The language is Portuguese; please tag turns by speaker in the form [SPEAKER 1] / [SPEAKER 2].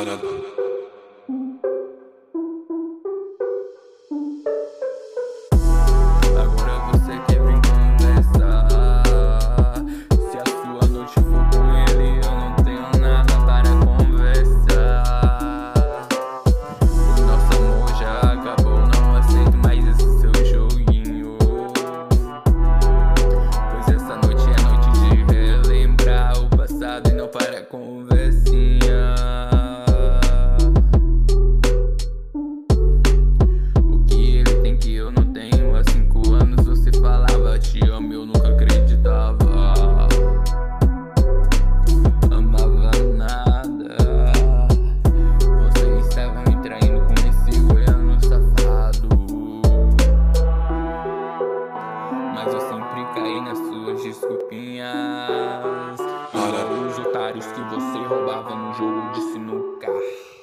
[SPEAKER 1] Agora você quer vir conversar. Se a sua noite for com ele, eu não tenho nada para conversar. O nosso amor já acabou, não aceito mais esse seu joguinho. Pois essa noite é noite de relembrar o passado e não para conversinha. O que ele tem que eu não tenho? Há 5 anos você falava te amo, eu nunca acreditava. Amava nada. Você estava me traindo com esse goiano safado. Mas eu sempre caí nas suas desculpinhas. Igual os otários que você roubava no jogo de sinuca.